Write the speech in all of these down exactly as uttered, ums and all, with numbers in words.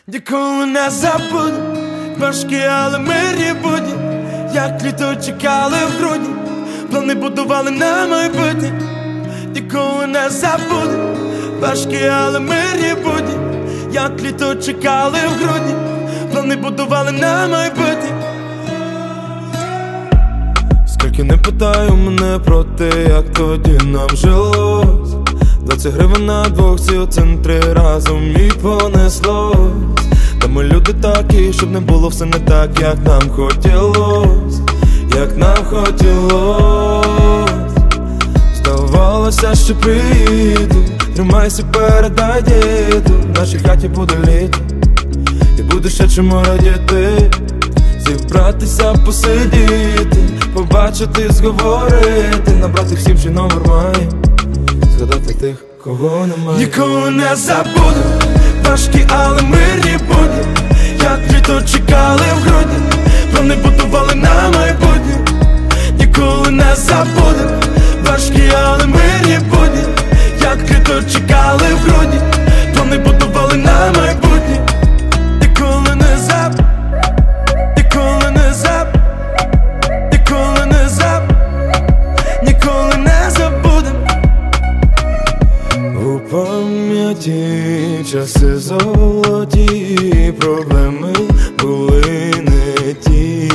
Ніколи не забуду, важкі, але мирні будні, як літо чекали в грудні, плани будували на майбутнє. Ніколи не забуду, важкі, але мирні будні, як літо чекали в грудні, плани будували на майбутнє. Скільки не питаю мене про те, як тоді нам жилось, двадцять гривень на двох, ці центри разом і понеслось. Та ми люди такі, щоб не було все не так, як нам хотілось, як нам хотілось. Здавалося, що приїду, тримайся, передай діду, в нашій хаті буде літо, і буде ще чому радіти. Зібратися, посидіти, побачити, зговорити, набрати всім, що номер має, згадати тих, кого немає. Ніколи не забуду, важкі, але мирні будні, як літо чекали в грудні, плани будували на майбутнє. Ніколи не забуду, важкі, але мирні будні, як літо чекали в грудні, плани будували на майбутнє. Ніколи не забуду, ніколи не забуду, ніколи не забуду, ніколи не забудем. У пам'яті часи золоті, проблеми були не ті.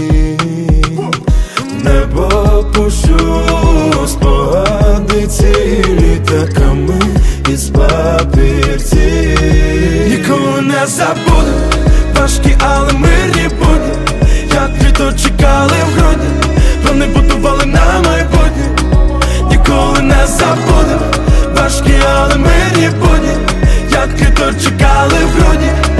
Небо пущу, спогади цілі літаками із папірці. Ніколи не забуду, важкі, але мирні будні, як літо чекали в грудні, плани будували на майбутнє. Ніколи не забуду, важкі, але мирні будні, як літо чекали в грудні,